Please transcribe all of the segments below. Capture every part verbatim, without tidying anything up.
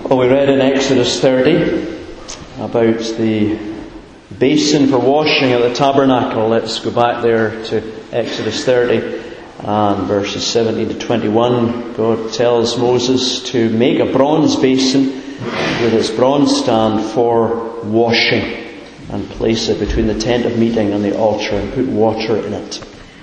Well, we read in Exodus thirty about the basin for washing at the tabernacle. Let's go back there to Exodus thirty and verses seventeen to twenty-one. God tells Moses to make a bronze basin with its bronze stand for washing and place it between the tent of meeting and the altar and put water in it.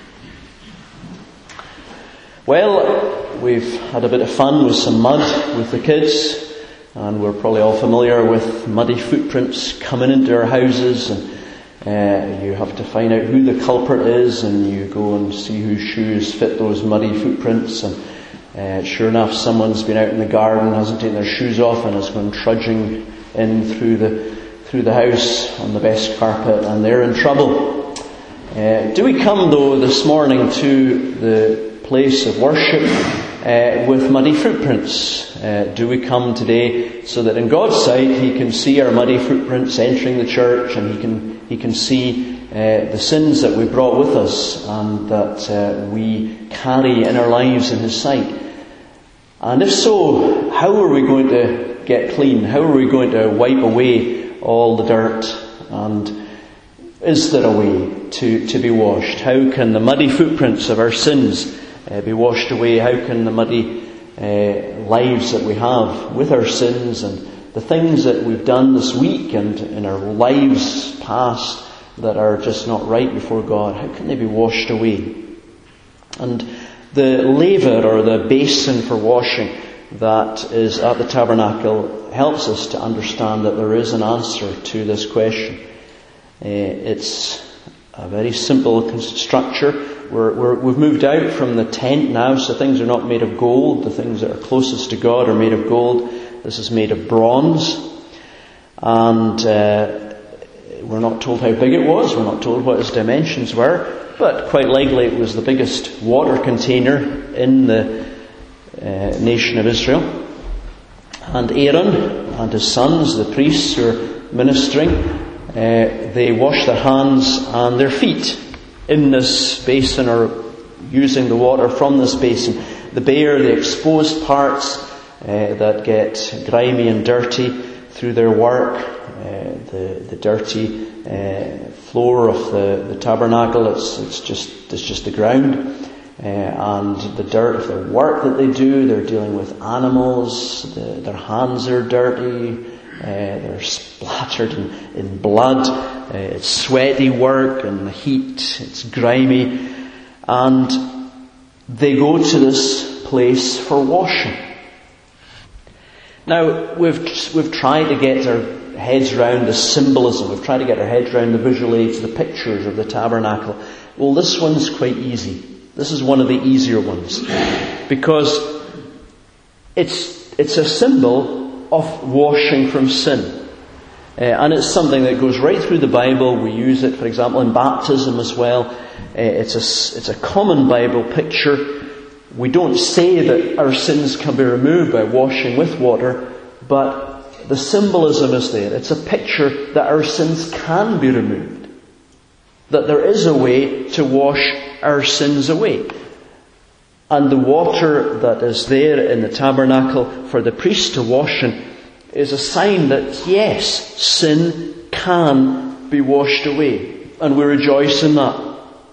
Well, we've had a bit of fun with some mud with the kids. And we're probably all familiar with muddy footprints coming into our houses, and uh, you have to find out who the culprit is, and you go and see whose shoes fit those muddy footprints. And uh, sure enough, someone's been out in the garden, hasn't taken their shoes off, and has gone trudging in through the through the house on the best carpet, and they're in trouble. Uh, do we come though this morning to the place of worship Uh, with muddy footprints? Uh, do we come today so that in God's sight He can see our muddy footprints entering the church, and He can He can see uh, the sins that we brought with us and that uh, we carry in our lives in His sight? And if so, how are we going to get clean? How are we going to wipe away all the dirt? And is there a way to, to be washed? How can the muddy footprints of our sins Uh, be washed away? How can the muddy uh, lives that we have with our sins and the things that we've done this week and in our lives past that are just not right before God, how can they be washed away? And the laver, or the basin for washing that is at the tabernacle, helps us to understand that there is an answer to this question. Uh, it's a very simple structure. We're, we're, we've moved out from the tent now, so things are not made of gold. The things that are closest to God are made of gold. This is made of bronze. And uh, we're not told how big it was. We're not told what its dimensions were. But quite likely it was the biggest water container in the uh, nation of Israel. And Aaron and his sons, the priests who are ministering, uh, they wash their hands and their feet in this basin, or using the water from this basin. The bare, the exposed parts uh, that get grimy and dirty through their work, uh, the the dirty uh, floor of the, the tabernacle, it's it's just it's just the ground, uh, and the dirt of the work that they do. They're dealing with animals. The, their hands are dirty. Uh, they're splattered in, in blood. Uh, it's sweaty work and the heat. It's grimy. And they go to this place for washing. Now, we've we've tried to get our heads around the symbolism. We've tried to get our heads around the visual aids, the pictures of the tabernacle. Well, this one's quite easy. This is one of the easier ones. Because it's it's a symbol of washing from sin. Uh, and it's something that goes right through the Bible. We use it, for example, in baptism as well. Uh, it's a it's a common Bible picture. We don't say that our sins can be removed by washing with water, but the symbolism is there. It's a picture that our sins can be removed. That there is a way to wash our sins away. And the water that is there in the tabernacle for the priest to wash in is a sign that, yes, sin can be washed away. And we rejoice in that.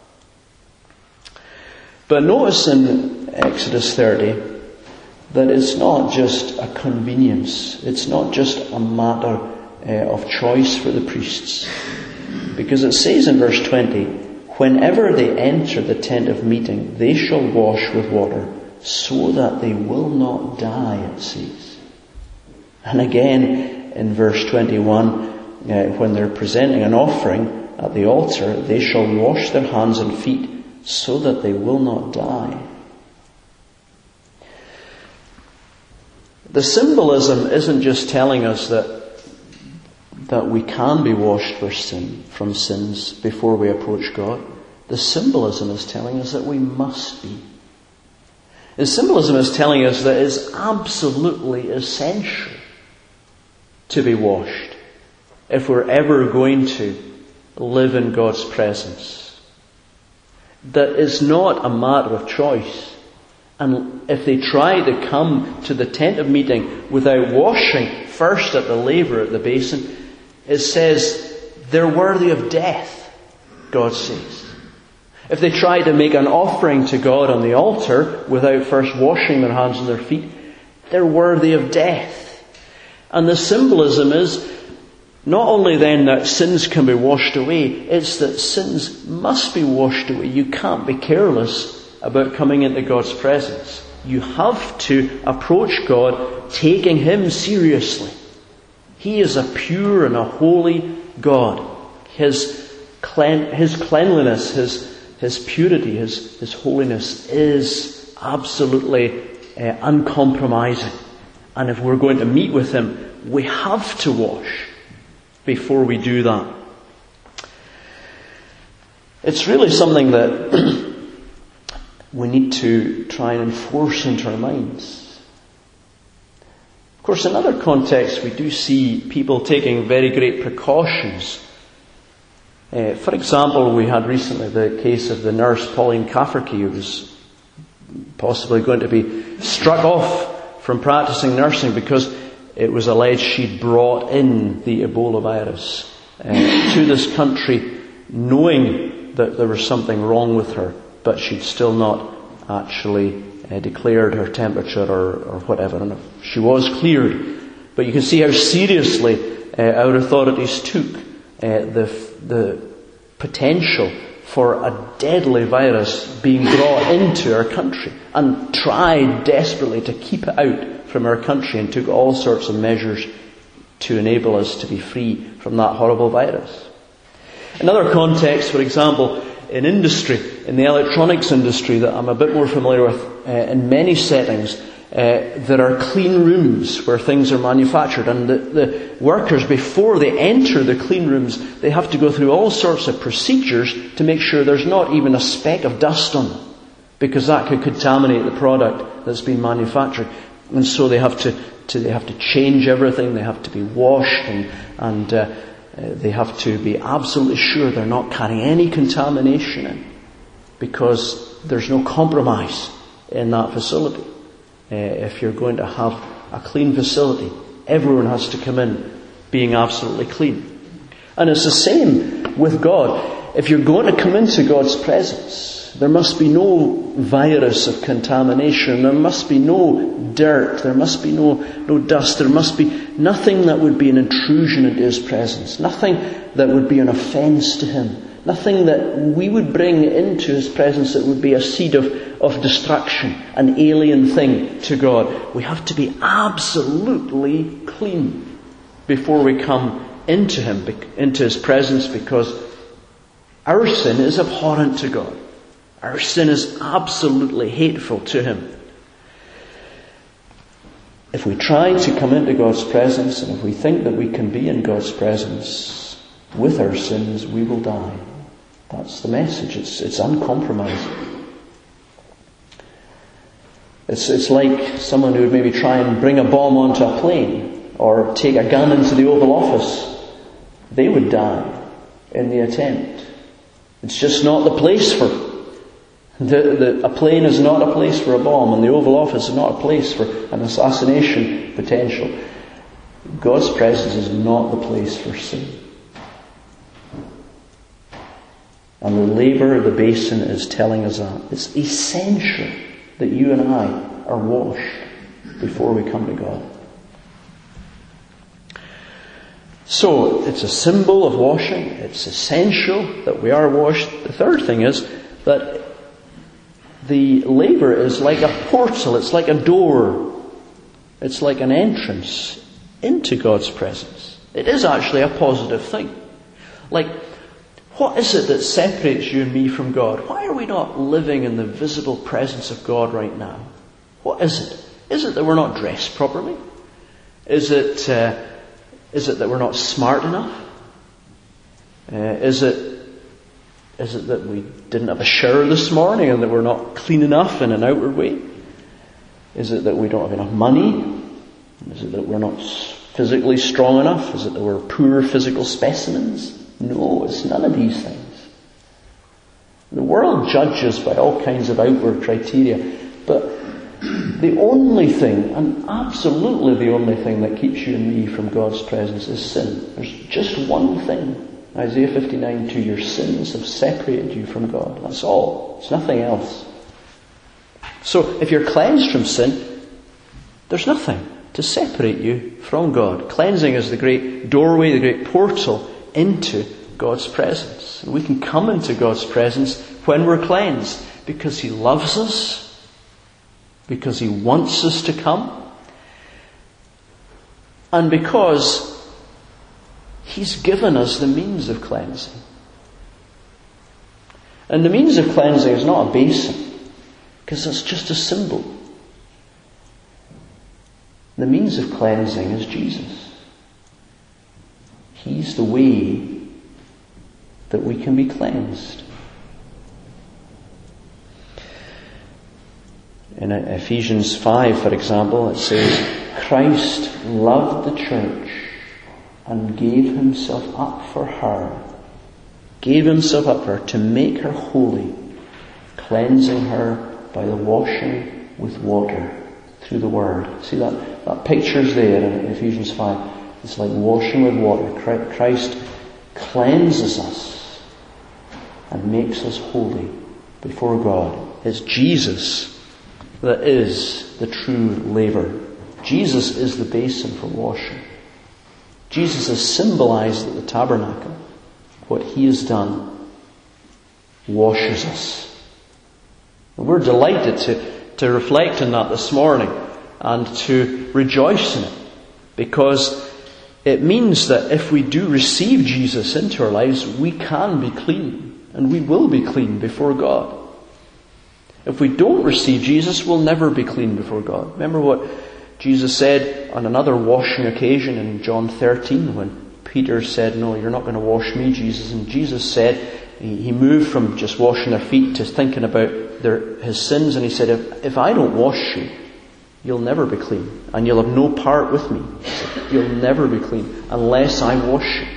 But notice in Exodus thirty that it's not just a convenience. It's not just a matter uh, of choice for the priests. Because it says in verse twenty, whenever they enter the tent of meeting, they shall wash with water, so that they will not die, it says. And again, in verse twenty-one, uh, when they're presenting an offering at the altar, they shall wash their hands and feet, so that they will not die. The symbolism isn't just telling us that that we can be washed for sin, from sins before we approach God. The symbolism is telling us that we must be. The symbolism is telling us that it's absolutely essential to be washed if we're ever going to live in God's presence. That it's not a matter of choice, And if they try to come to the tent of meeting without washing first at the laver at the basin, it says they're worthy of death, God says. If they try to make an offering to God on the altar without first washing their hands and their feet, they're worthy of death. And the symbolism is not only then that sins can be washed away, it's that sins must be washed away. You can't be careless about coming into God's presence. You have to approach God taking Him seriously. He is a pure and a holy God. His clean, His cleanliness, His His purity, His His holiness is absolutely uh, uncompromising. And if we're going to meet with Him, we have to wash before we do that. It's really something that we need to try and enforce into our minds. Of course, in other contexts, we do see people taking very great precautions. Uh, for example, we had recently the case of the nurse Pauline Cafferkey, who was possibly going to be struck off from practicing nursing because it was alleged she'd brought in the Ebola virus uh, to this country, knowing that there was something wrong with her, but she'd still not actually uh, declared her temperature or, or whatever. And she was cleared. But you can see how seriously uh, our authorities took uh, the the potential for a deadly virus being brought into our country, and tried desperately to keep it out from our country, and took all sorts of measures to enable us to be free from that horrible virus. In other contexts, for example, in industry, in the electronics industry that I'm a bit more familiar with, uh, in many settings, uh, there are clean rooms where things are manufactured, and the, the workers, before they enter the clean rooms, they have to go through all sorts of procedures to make sure there's not even a speck of dust on them, because that could contaminate the product that's been manufactured. And so they have to, to they have to change everything, they have to be washed, and, and uh, Uh, they have to be absolutely sure they're not carrying any contamination in, because there's no compromise in that facility. Uh, if you're going to have a clean facility, everyone has to come in being absolutely clean. And it's the same with God. If you're going to come into God's presence, there must be no virus of contamination. There must be no dirt. There must be no, no dust. There must be nothing that would be an intrusion into His presence. Nothing that would be an offence to Him. Nothing that we would bring into His presence that would be a seed of, of destruction, an alien thing to God. We have to be absolutely clean before we come into Him, into His presence, because our sin is abhorrent to God. Our sin is absolutely hateful to Him. If we try to come into God's presence, and if we think that we can be in God's presence with our sins, we will die. That's the message. It's, it's uncompromising. It's, it's like someone who would maybe try and bring a bomb onto a plane, or take a gun into the Oval Office. They would die in the attempt. It's just not the place for it. The, the, a plane is not a place for a bomb, and the Oval Office is not a place for an assassination potential. God's presence is not the place for sin. And the laver of the basin is telling us that. It's essential that you and I are washed before we come to God. So, it's a symbol of washing. It's essential that we are washed. The third thing is that the laver is like a portal. It's like a door. It's like an entrance into God's presence. It is actually a positive thing. Like, what is it that separates you and me from God? Why are we not living in the visible presence of God right now? What is it? Is it that we're not dressed properly? Is it, uh, is it that we're not smart enough? Uh, is it Is it that we didn't have a shower this morning and that we're not clean enough in an outward way? Is it that we don't have enough money? Is it that we're not physically strong enough? Is it that we're poor physical specimens? No, it's none of these things. The world judges by all kinds of outward criteria, but The only thing, and absolutely the only thing that keeps you and me from God's presence is sin. There's just one thing. Isaiah fifty-nine two, your sins have separated you from God. That's all. It's nothing else. So if you're cleansed from sin, there's nothing to separate you from God. Cleansing is the great doorway, the great portal into God's presence. And we can come into God's presence when we're cleansed, because He loves us, because He wants us to come, and because He's given us the means of cleansing. And the means of cleansing is not a basin, because that's just a symbol. The means of cleansing is Jesus. He's the way that we can be cleansed. In Ephesians five, for example, it says, Christ loved the church and gave Himself up for her. Gave Himself up for her to make her holy, cleansing her by the washing with water through the Word. See that, that picture's there in Ephesians five. It's like washing with water. Christ cleanses us and makes us holy before God. It's Jesus that is the true laver. Jesus is the basin for washing. Jesus is symbolized at the tabernacle. What He has done washes us. And we're delighted to, to reflect on that this morning and to rejoice in it, because it means that if we do receive Jesus into our lives, we can be clean, and we will be clean before God. If we don't receive Jesus, we'll never be clean before God. Remember what Jesus said on another washing occasion in John thirteen, when Peter said, no, you're not going to wash me, Jesus. And Jesus said, he moved from just washing their feet to thinking about their, his sins. And He said, if, if I don't wash you, you'll never be clean. And you'll have no part with me. You'll never be clean unless I wash you.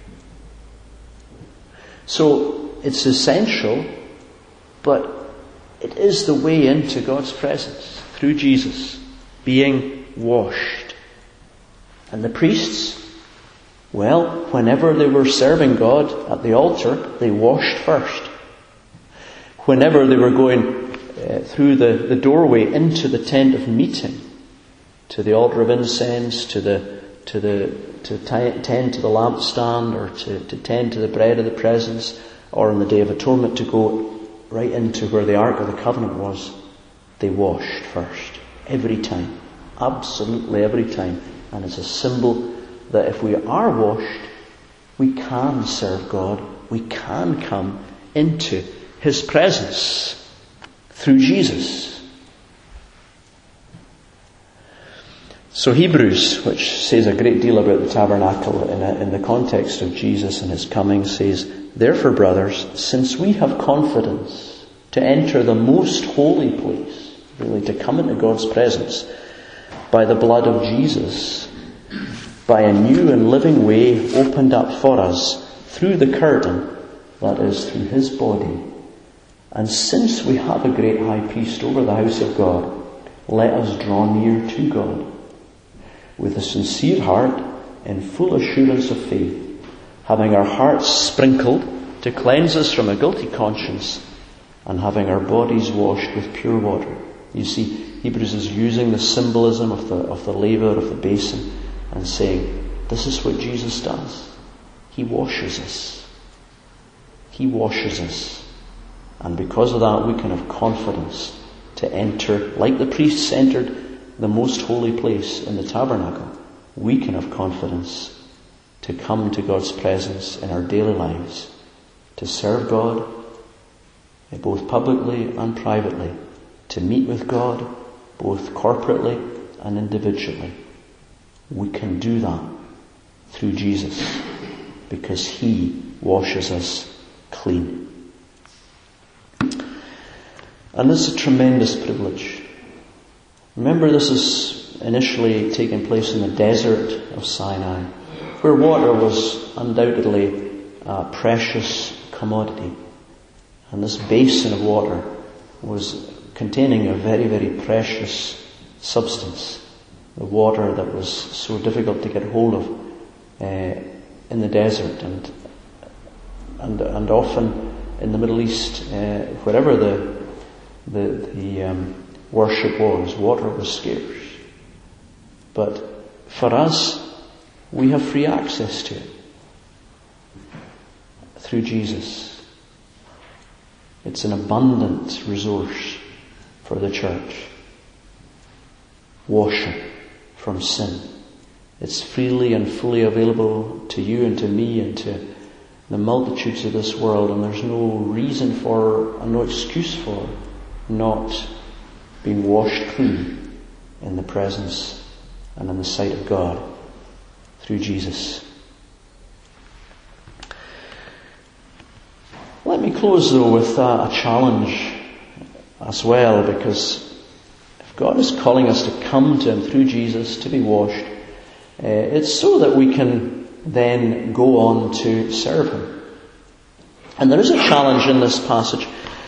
So it's essential, but it is the way into God's presence through Jesus, being washed. And the priests, well, whenever they were serving God at the altar, they washed first. Whenever they were going uh, through the, the doorway into the tent of meeting, to the altar of incense, to the to the to t- tend to the lampstand, or to, to tend to the bread of the presence, or on the Day of Atonement to go right into where the Ark of the Covenant was, they washed first. Every time. Absolutely every time. And it's a symbol that if we are washed, we can serve God. We can come into His presence through Jesus. So Hebrews, which says a great deal about the tabernacle in, a, in the context of Jesus and His coming, says, therefore, brothers, since we have confidence to enter the most holy place, really to come into God's presence by the blood of Jesus, by a new and living way opened up for us through the curtain, that is, through His body. And since we have a great high priest over the house of God, let us draw near to God with a sincere heart in full assurance of faith, having our hearts sprinkled to cleanse us from a guilty conscience, and having our bodies washed with pure water. You see, Hebrews is using the symbolism of the of the laver, of the basin, and saying, this is what Jesus does. He washes us. He washes us. And because of that, we can have confidence to enter, like the priests entered the most holy place in the tabernacle. We can have confidence to come to God's presence in our daily lives, to serve God, both publicly and privately, to meet with God, both corporately and individually. We can do that through Jesus, because He washes us clean. And this is a tremendous privilege. Remember, this is initially taking place in the desert of Sinai, where water was undoubtedly a precious commodity. And this basin of water was containing a very, very precious substance, the water that was so difficult to get hold of uh, in the desert, and and and often in the Middle East, uh, wherever the the, the um, worship was, water was scarce. But for us, we have free access to it through Jesus. It's an abundant resource for the church. Washing from sin. It's freely and fully available to you and to me and to the multitudes of this world, and there's no reason for and no excuse for not being washed clean in the presence and in the sight of God through Jesus. Let me close though with a, a challenge as well, because if God is calling us to come to Him through Jesus to be washed, uh, it's so that we can then go on to serve Him. And there is a challenge in this passage,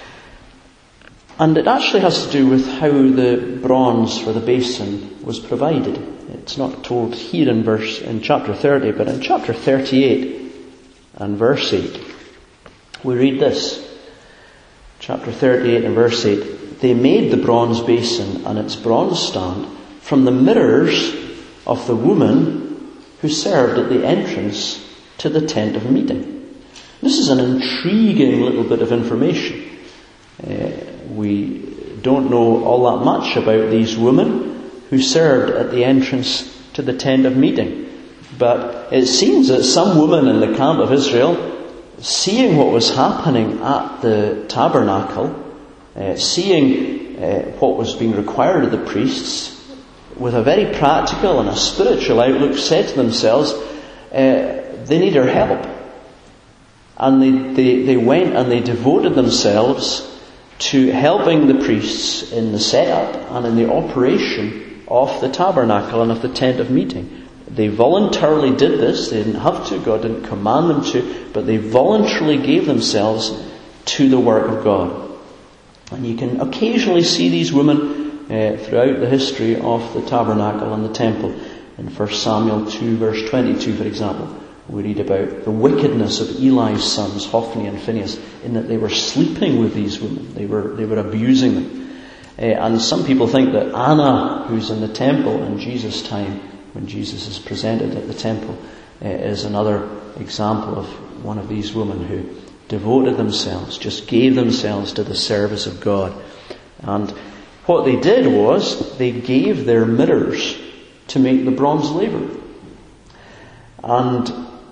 and it actually has to do with how the bronze for the basin was provided. It's not told here in verse in chapter thirty, but in chapter thirty-eight and verse eight, we read this. Chapter thirty-eight and verse eight. They made the bronze basin and its bronze stand from the mirrors of the woman who served at the entrance to the tent of meeting. This is an intriguing little bit of information. Uh, we don't know all that much about these women who served at the entrance to the tent of meeting. But it seems that some woman in the camp of Israel, seeing what was happening at the tabernacle, uh, seeing uh, what was being required of the priests, with a very practical and a spiritual outlook, said to themselves, uh, they need our help. And they, they, they went and they devoted themselves to helping the priests in the setup and in the operation of the tabernacle and of the tent of meeting. They voluntarily did this. They didn't have to. God didn't command them to. But they voluntarily gave themselves to the work of God. And you can occasionally see these women uh, throughout the history of the tabernacle and the temple. In First Samuel two verse twenty-two, for example, we read about the wickedness of Eli's sons, Hophni and Phinehas, in that they were sleeping with these women. They were they were abusing them. Uh, and some people think that Anna, who's in the temple in Jesus' time, when Jesus is presented at the temple, uh, is another example of one of these women who devoted themselves, just gave themselves to the service of God. And what they did was they gave their mirrors to make the bronze laver. And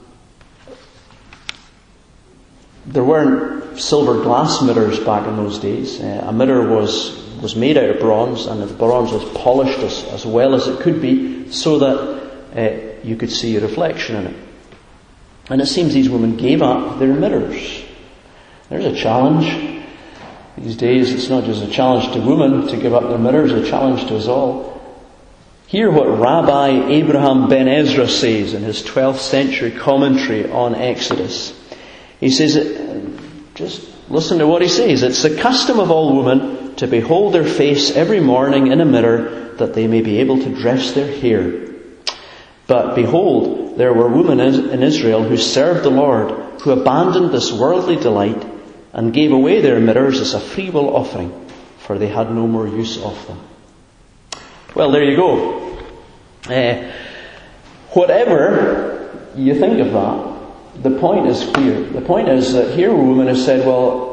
there weren't silver glass mirrors back in those days. Uh, a mirror was was made out of bronze, and the bronze was polished as, as well as it could be, so that uh, you could see a reflection in it. And it seems these women gave up their mirrors. There's a challenge. These days it's not just a challenge to women to give up their mirrors, it's a challenge to us all. Hear what Rabbi Abraham Ben Ezra says in his twelfth century commentary on Exodus. He says, just listen to what he says. It's the custom of all women to behold their face every morning in a mirror, that they may be able to dress their hair. But behold, there were women in Israel who served the Lord, who abandoned this worldly delight and gave away their mirrors as a freewill offering, for they had no more use of them. Well, there you go. Uh, whatever you think of that, the point is clear. The point is that here a woman has said, well,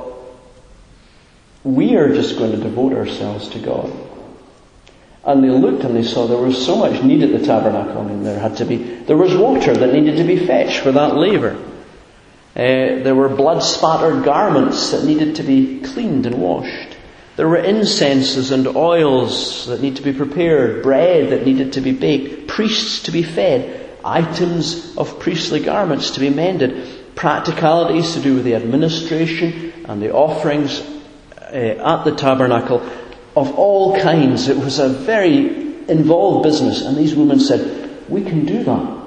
we are just going to devote ourselves to God. And they looked and they saw there was so much need at the tabernacle. I mean, there had to be, there was water that needed to be fetched for that laver. Uh, there were blood-spattered garments that needed to be cleaned and washed. There were incenses and oils that need to be prepared, bread that needed to be baked, priests to be fed, items of priestly garments to be mended, practicalities to do with the administration and the offerings uh, at the tabernacle of all kinds. It was a very involved business, and these women said, we can do that.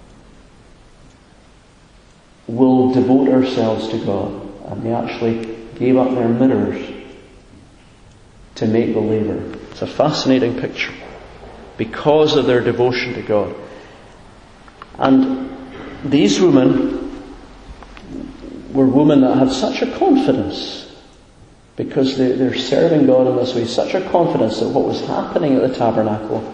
We'll devote ourselves to God. And they actually gave up their mirrors to make the laver. It's a fascinating picture. because of their devotion to God. And these women were women that had such a confidence, because they, they're serving God in this way, such a confidence that what was happening at the tabernacle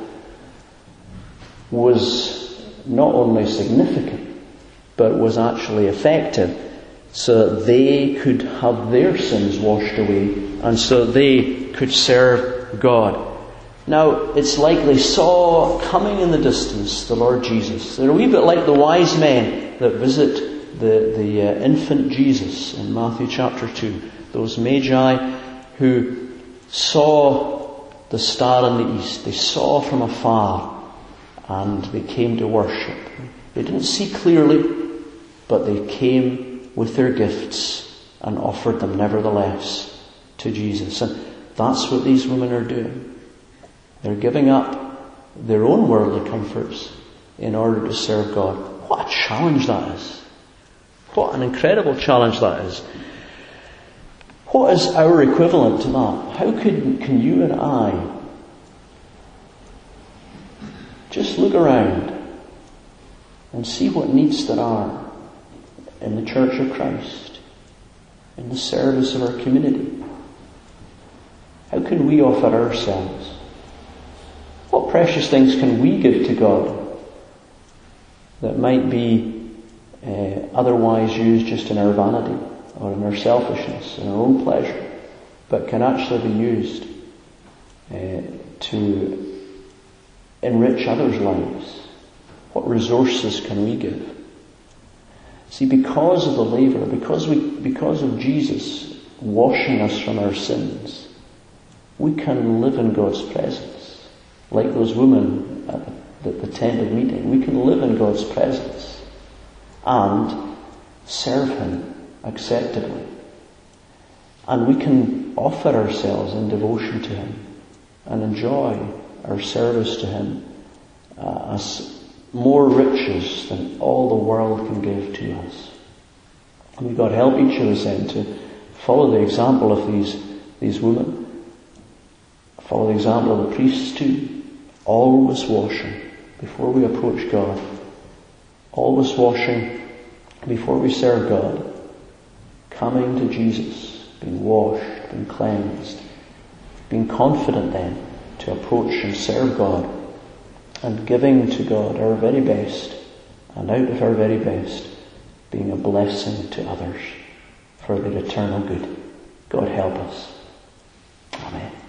was not only significant, but was actually effective, so that they could have their sins washed away, and so they could serve God. Now, it's like they saw coming in the distance the Lord Jesus. They're a wee bit like the wise men that visit the, the uh, infant Jesus in Matthew chapter two. Those magi who saw the star in the east. They saw from afar and they came to worship. They didn't see clearly, but they came with their gifts and offered them nevertheless to Jesus. And that's what these women are doing. They're giving up their own worldly comforts in order to serve God. What a challenge that is. What an incredible challenge that is. What is our equivalent to that? How can, can you and I just look around and see what needs there are in the Church of Christ, in the service of our community? How can we offer ourselves? What precious things can we give to God that might be uh, otherwise used just in our vanity or in our selfishness, in our own pleasure, but can actually be used uh, to enrich others' lives? What resources can we give? See, because of the laver, because we, because of Jesus washing us from our sins, we can live in God's presence. Like those women at the, the tent of meeting, we can live in God's presence and serve Him acceptably. And we can offer ourselves in devotion to Him and enjoy our service to Him uh, as more riches than all the world can give to us. And may God help each of us then to follow the example of these, these women, follow the example of the priests too. Always washing before we approach God. Always washing before we serve God. Coming to Jesus, being washed, being cleansed, being confident then to approach and serve God, and giving to God our very best, and out of our very best, being a blessing to others for their eternal good. God help us. Amen.